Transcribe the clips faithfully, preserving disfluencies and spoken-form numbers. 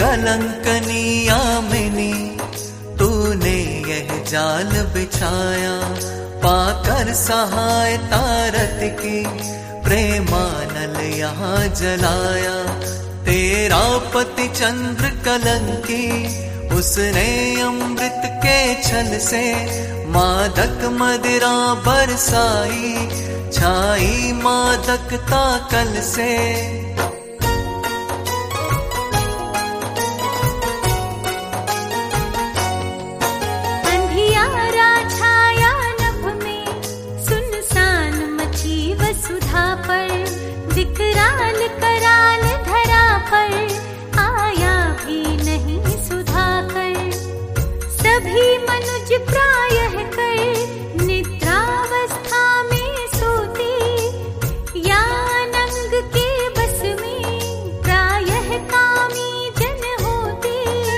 कलंकनी यामिनी, तूने यह जाल बिछाया, पाकर सहायता रत की, प्रेमानल यहाँ जलाया। तेरा पति चंद्र कलंकी, उसने अमृत के छल से मादक मदिरा बरसाई, छाई मादकता कल से। अंधियारा छाया नभ में, सुनसान मची वसुधा पर, विकराल कराल धरा पर, आया भी नहीं सुधाकर। सभी मनुज प्रायः कर निद्रावस्था में सोते, या नंग के बस में प्रायः कामी जन होते।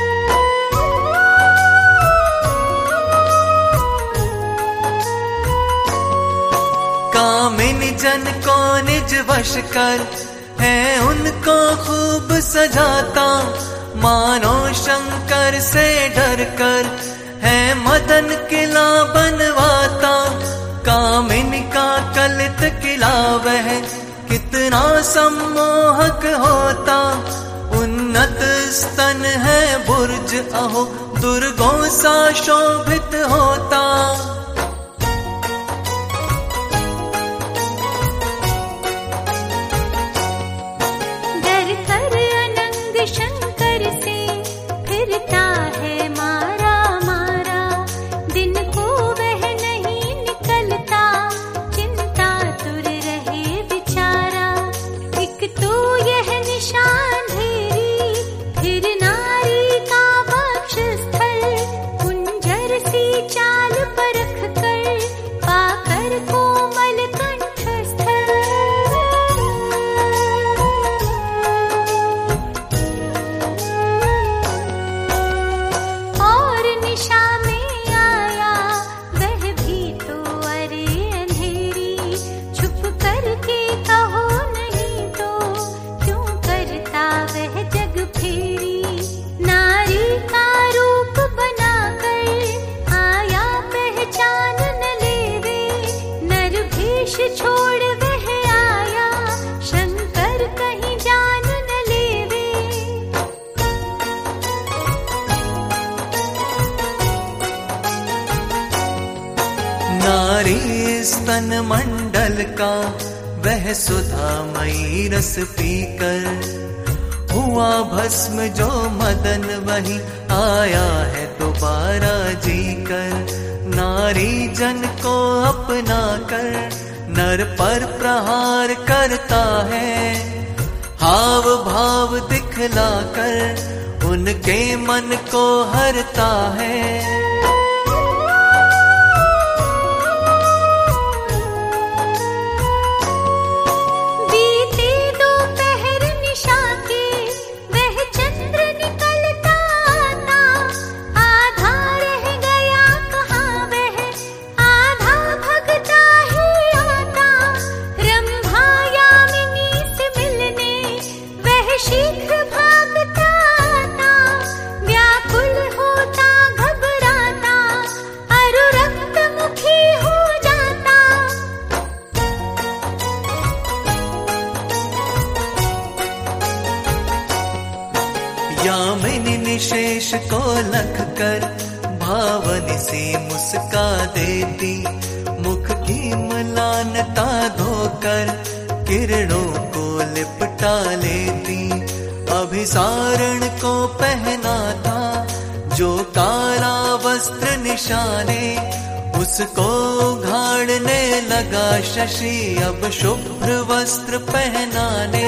कामिनी जन को निज वश कर, है उनको खूब सजाता, मानो शंकर से डर कर, है मदन किला बनवाता। कामिनी का कलित किला वह कितना सम्मोहक होता, उन्नत स्तन है बुर्ज अहो दुर्गों सा शोभित होता। शंकर से फिरता है मारा मारा, दिन को वह नहीं निकलता, चिंता तुर रहे बिचारा। एक तो यह निशान धेरी, फिर नारी का वक्षस्थल, कुंजर सी चाल परख कर, पाकर कोमल कंठस्थल। निशा में आया वह भी तो अरे अंधेरी, छुप करके कहो नहीं तो क्यों करता वह जग फेरी। नारी का रूप बनाकर आया पहचान न लेवे, नर भेष छोड़ वह आया, शंकर कहीं जान न लेवे। नारी स्तन मंडल का वह सुधामयी रस पीकर, हुआ भस्म जो मदन वही आया है दोबारा जीकर। नारी जन को अपना कर नर पर प्रहार करता है, हाव भाव दिखला कर उनके मन को हरता है। यामिनी निशेष को लख कर भावनी से मुस्का देती, मुख की मलानता धोकर किरणों को लिपटा लेती। अभिसारण को पहना था जो काला वस्त्र निशाने, उसको उघाड़ने लगा शशि अब शुभ्र वस्त्र पहनाने।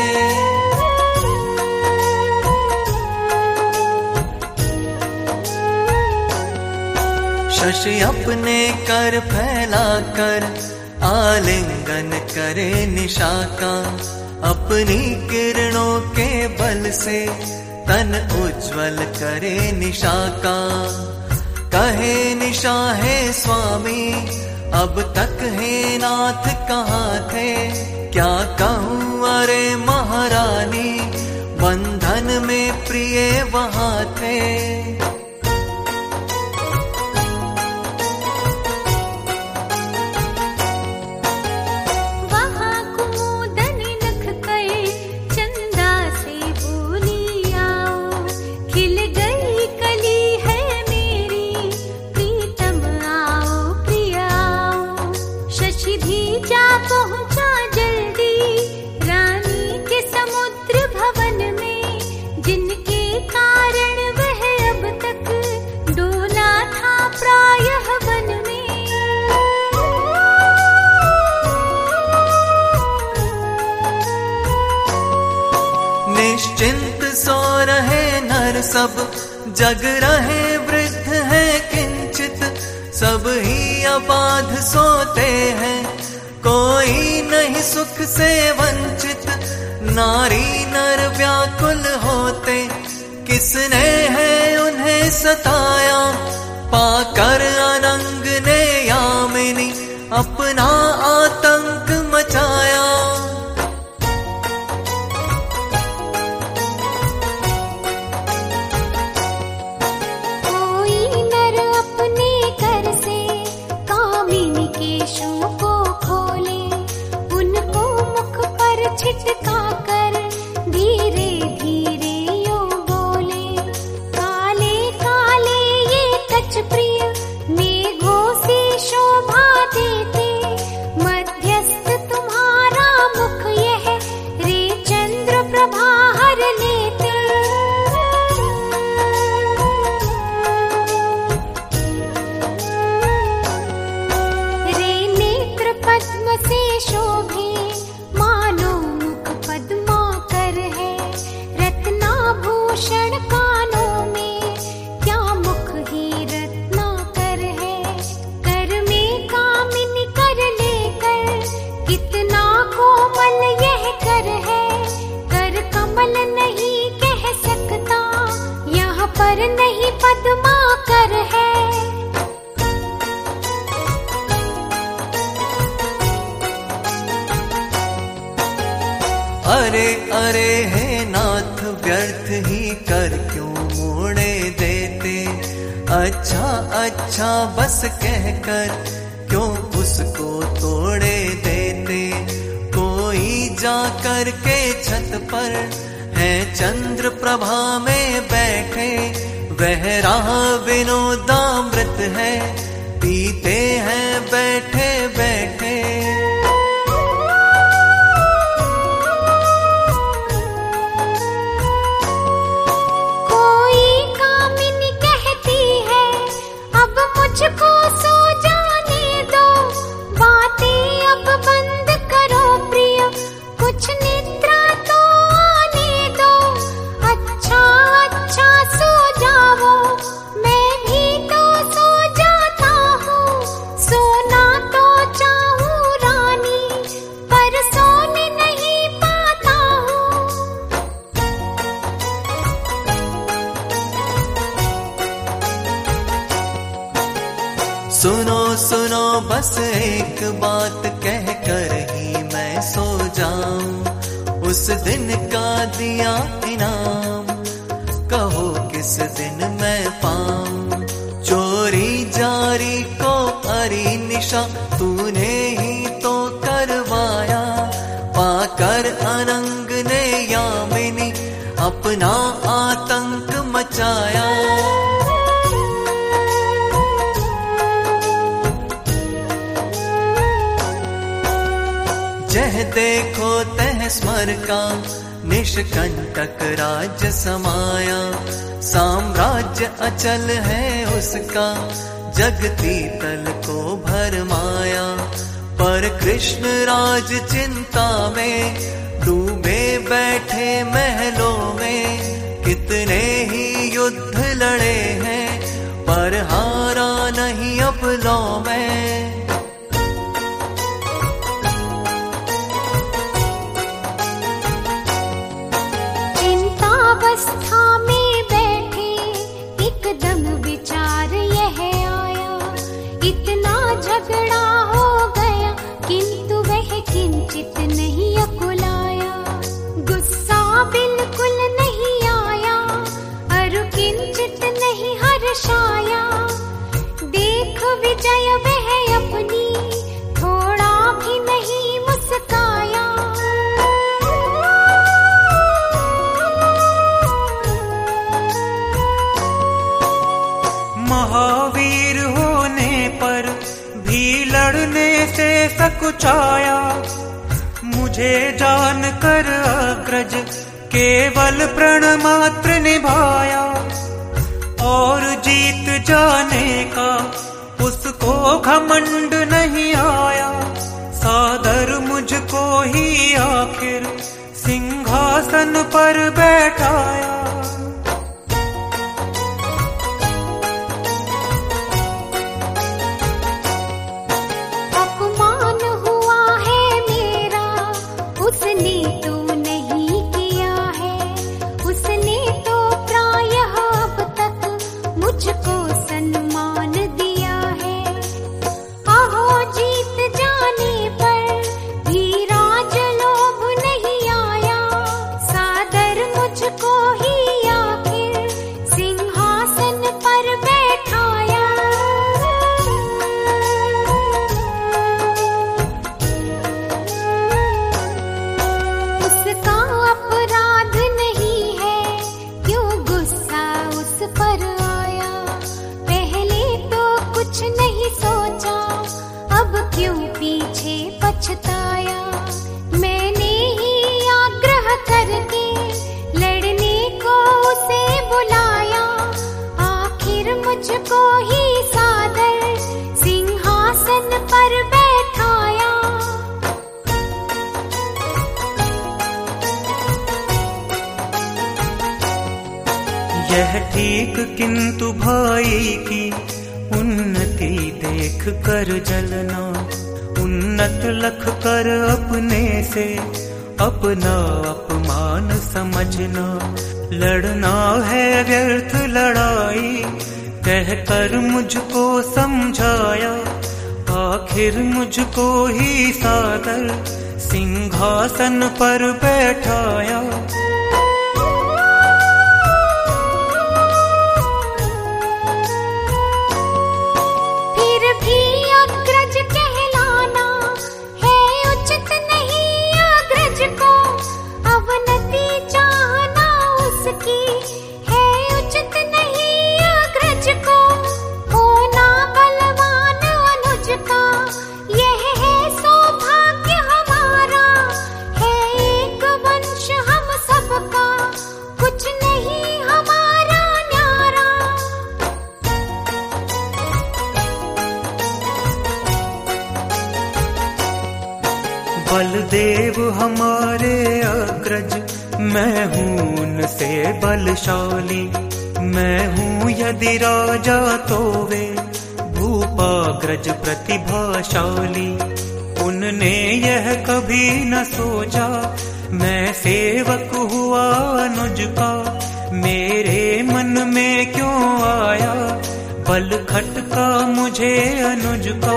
शशि अपने कर फैला कर आलिंगन करे निशा का, अपनी किरणों के बल से तन उज्ज्वल करे निशा का। कहे निशा है स्वामी अब तक हे नाथ कहाँ थे, क्या कहूँ अरे महारानी बंधन में प्रिय लिए वहां थे। निश्चिंत सो रहे नर सब, जग रहे वृद्ध है किंचित, सब ही अबाध सोते हैं, कोई नहीं सुख से वंचित। नारी नर व्याकुल होते, किसने है उन्हें सताया, पाकर अनंग ने यामिनी अपना आतंक मचाया। छिटका कर धीरे धीरे यो बोले, काले काले ये कच प्रिय मेघों से शोभा देते, मध्यस्थ तुम्हारा मुख यह रे चंद्र प्रभा हर लेते। रे नेत्र पद्म से शोभे, भूषण कानों में क्या मुख ही रत्नाकर है, कर में कामिनी कर लेकर कितना कोमल यह कर है, कर कमल नहीं कह सकता यहाँ पर नहीं पद्मा कर है। अरे अरे हे नाथ व्यर्थ ही कर क्यों मोड़े देते, अच्छा अच्छा बस कहकर क्यों उसको तोड़े देते। कोई जा कर के छत पर है चंद्र प्रभा में बैठे, वह राह विनोदामृत है, पीते हैं बैठे बैठे। मुझको सो जाने दो, बातें अब बंद करो प्रिय, कुछ निद्रा तो आने दो, अच्छा अच्छा सो जाओ, मैं भी तो सो जाता हूँ, सोना तो चाहूँ रानी, पर सोने नहीं पाता हूँ। सुनो सुनो बस एक बात कह कर ही मैं सो जाऊं, उस दिन का दिया इनाम कहो किस दिन मैं पाऊं। चोरी जारी को अरी निशा तूने ही तो करवाया, पाकर अनंग ने यामिनी अपना आतंक मचाया। जह देखो तह स्मर का निष्कंटक राज्य समाया, साम्राज्य अचल है उसका जगती तल को भरमाया। पर कृष्ण राज चिंता में डूबे बैठे महलों में, कितने ही युद्ध लड़े हैं पर हारा नहीं अब लौ में। अवस्था में बैठे एकदम विचार यह आया, इतना झगड़ा हो गया किंतु वह किंचित नहीं अकुलाया। गुस्सा बिल्कुल नहीं आया, निश्चय वह अपनी थोड़ा भी नहीं मुस्काया। महावीर होने पर भी लड़ने से सकुचाया, मुझे जानकर अग्रज केवल प्रण मात्र निभाया। और जीत जाने का उसको घमंड नहीं आया, सादर मुझको ही आखिर सिंहासन पर बैठाया। मैंने ही आग्रह करके लड़ने को उसे बुलाया, आखिर मुझको ही सादर सिंहासन पर बैठाया। यह ठीक किंतु भाई की उन्नति देख कर जलना, उन्नत लख कर अपने से अपना अपमान समझना। लड़ना है व्यर्थ लड़ाई कहकर मुझको समझाया, आखिर मुझको ही सादर सिंहासन पर बैठाया। बलदेव हमारे अग्रज, मैं हूँ उनसे बलशाली। मैं हूँ यदि राजा तो वे भूपाग्रज प्रतिभाशाली। उनने यह कभी न सोचा मैं सेवक हुआ अनुज का, मेरे मन में क्यों आया बल खटका मुझे अनुज का।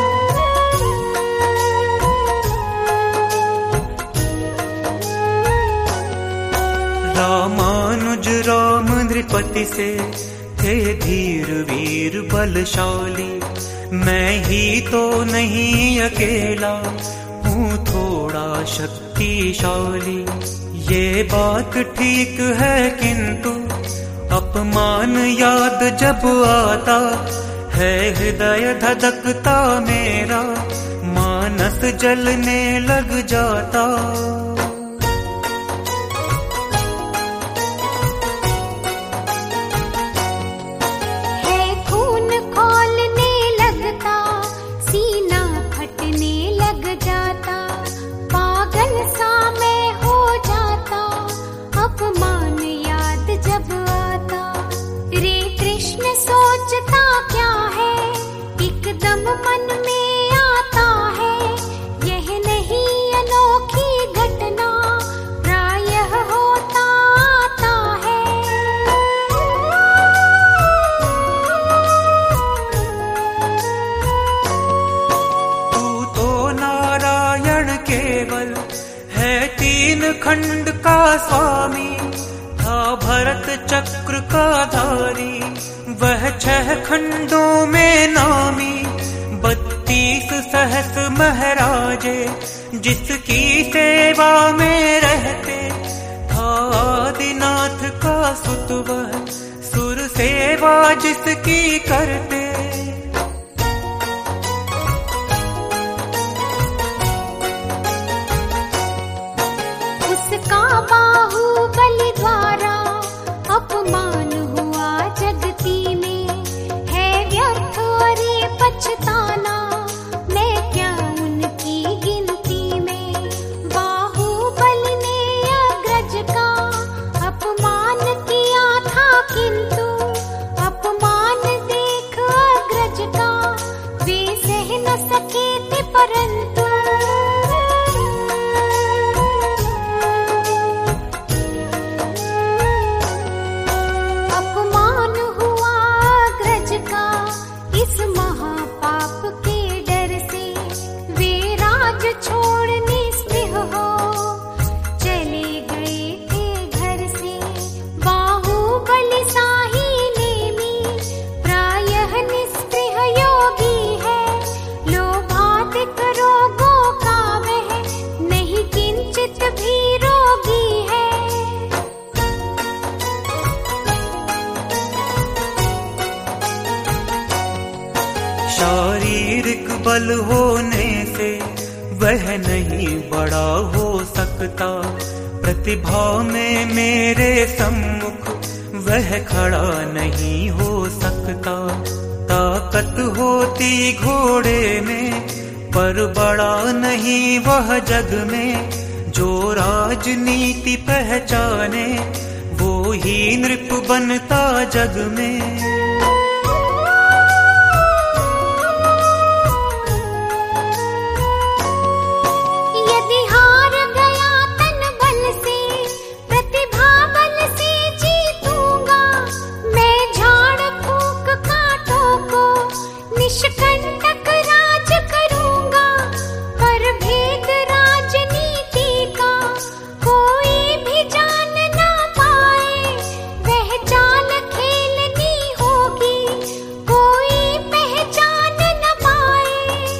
रामानुज राम नृपति से थे धीर वीर बलशाली, मैं ही तो नहीं अकेला हूँ थोड़ा शक्तिशाली। ये बात ठीक है किंतु अपमान याद जब आता है, हृदय धधकता मेरा मानस जलने लग जाता। मन में आता है यह नहीं अनोखी घटना, प्रायः होता आता है। तू तो नारायण केवल है तीन खंड का स्वामी, था भरत चक्र का धारी वह छह खंडों में नामी। बत्तीस सहस महराजे जिसकी सेवा में रहते, था आदिनाथ का सुत वह सुर सेवा जिसकी करते। उसका बाहुबली द्वारा अपमान हुआ जगती में, है व्यर्थ और ये पछताना, मैं क्या उनकी गिनती में। बाहुबली ने अग्रज का अपमान किया था, किंतु अपमान देख अग्रज का वे सह न सके थे, परंतु अपमान हुआ अग्रज का इस महापाप के डर से, वे राज छोड़ निस्पृह हो चले गए थे घर से। बाहुबली साही नेमी प्रायः निस्पृह योगी है, लोभाधिक रोगों का वह नहीं किंचित भी रोगी है। शारीरिक बल होने से वह नहीं बड़ा हो सकता, प्रतिभा में मेरे सम्मुख वह खड़ा नहीं हो सकता। ताकत होती घोड़े में पर बड़ा नहीं वह जग में, जो राजनीति पहचाने वो ही नृप बनता जग में। यदि हार गया तन बल से, प्रतिभा बल से जीतूंगा, मैं झाड़ फूंक कांटों को निष्कंटक राज करूंगा। पर भेद राजनीति का कोई भी जान ना पाए, वह चाल खेलनी होगी कोई पहचान न पाए।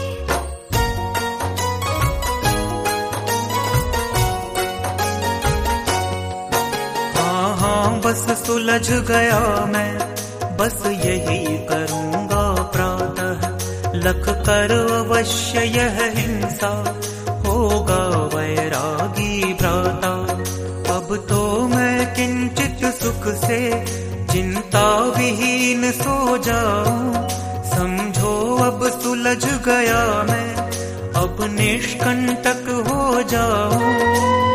हाँ हाँ बस सुलझ गया मैं, बस यही करूँगा प्रातः, लख कर अवश्य यह हिंसा, होगा वैरागी भ्राता। अब तो मैं किंचित सुख से चिंता विहीन सो जाऊं, समझो अब सुलझ गया मैं, अब निष्कंटक हो जाऊं।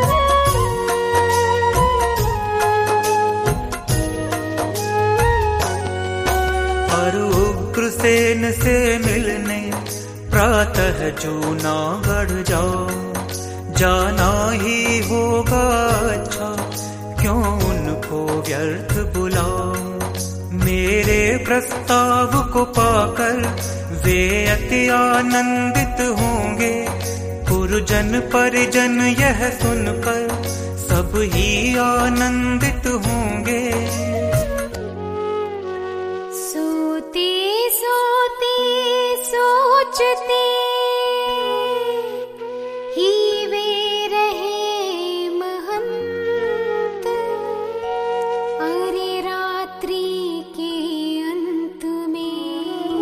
पर उग्रसेन से मिलने प्रातः जूनागढ़ जाओ, जाना ही होगा अच्छा, क्यों उनको व्यर्थ बुलाओ। मेरे प्रस्ताव को पाकर वे अति आनंदित होंगे, गुरुजन परिजन यह सुनकर सब ही आनंदित होंगे। सोते सोते सोचते ही वे रहे महंत, अरे रात्रि के अंत में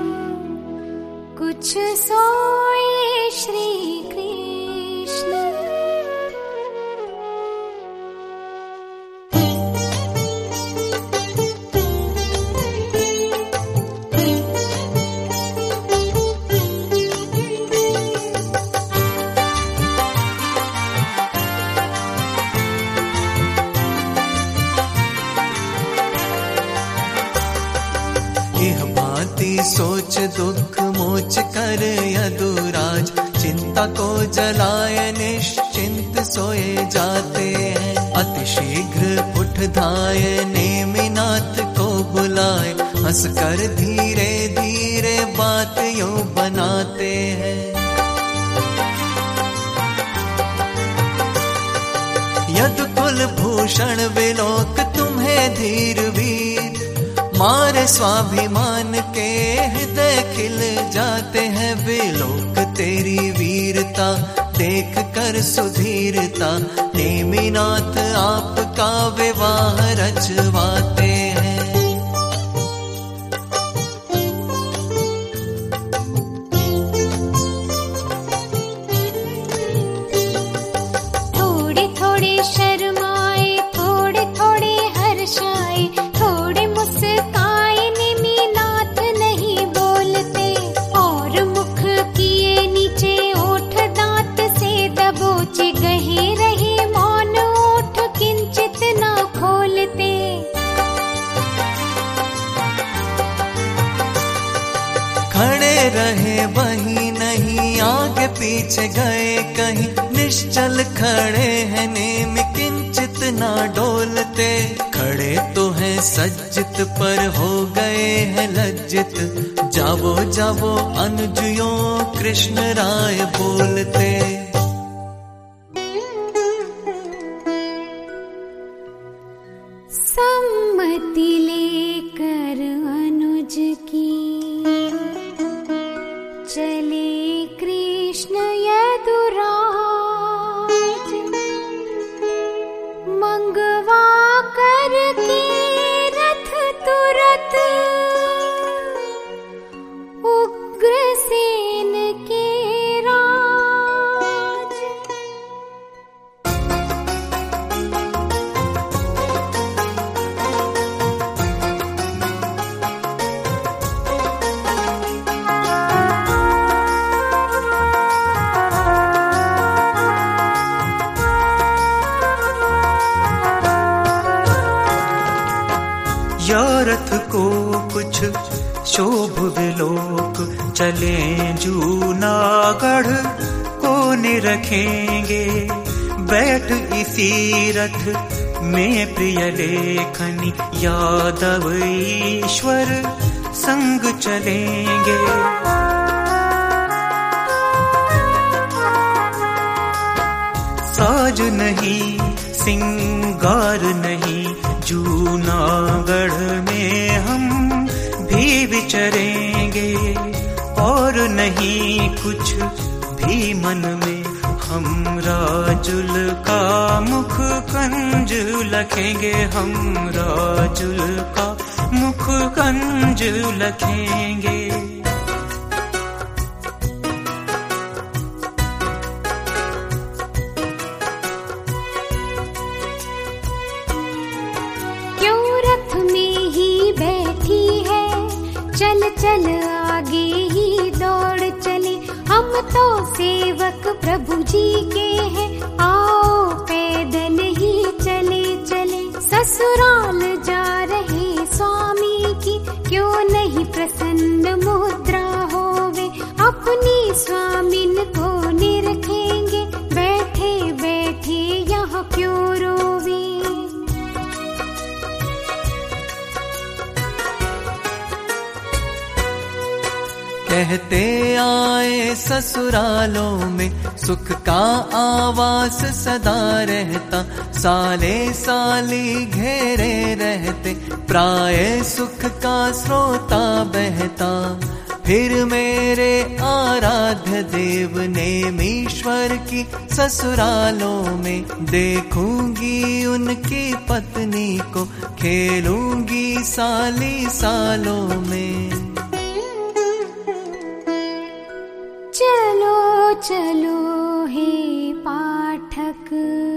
कुछ सोए श्री कृष्ण। यह भांति सोच दुख मोच कर यदुराज, चिंता को जलाए निश्चिंत सोए जाते हैं। अति शीघ्र उठ धाये नेमिनाथ को बुलाए, हंसकर धीरे धीरे बात यूं बनाते हैं। यदु कुल भूषण विलोक तुम्हें धीर वीर, मारे स्वाभिमान के हृदय खिल जाते हैं वे लोग तेरी वीरता देख कर सुधीरता। नेमिनाथ आपका विवाह रचवाते हैं। थोड़े थोड़े शर्माए, थोड़े थोड़े हर्षाए, थोड़े मुस्काए, नेमिनाथ नहीं बोलते। और मुख किए नीचे ओठ दांत से दबोचे, गहे रहे मौन ओठ किंचित ना खोलते। खड़े रहे वहीं नहीं आगे पीछे गए कहीं, निश्चल खड़े हैं नेम किंचित ना डोलते। खड़े तो हैं सज्जित पर हो गए हैं लज्जित, जावो जावो अनुजयों कृष्ण राय बोलते। सम्मति लेकर अनुज की चले कृष्ण यदुराज, मंगवा कर के रथ तुरत उग्रसेन के राज। या रथ को कुछ शोभ विलोक, चले जूनागढ़ को निरखेंगे। बैठ इसी रथ में प्रिय लेखनी, यादव ईश्वर संग चलेंगे। साज नहीं सिंगार नहीं, जूनागढ़ में हम भी विचरेंगे। और नहीं कुछ भी मन में, हम राजुल का मुख कंज लखेंगे। हम राजुल का मुख कंज लखेंगे। चल चल आगे ही दौड़ चले, हम तो सेवक प्रभु जी के हैं। आओ पैदल ही चले चले, ससुराल जा रहे स्वामी की, क्यों नहीं प्रसन्न मुद्रा होवे। अपनी स्वामिन को निरखेंगे, बैठे बैठे यहाँ क्यों रोवे। कहते आए ससुरालों में सुख का आवास सदा रहता। साले साली घेरे रहते, प्राय सुख का स्रोता बहता। फिर मेरे आराध्य देव नेमीश्वर की ससुरालों में देखूंगी उनकी पत्नी को, खेलूंगी साली सालों में। चलो चलो हे पाठक,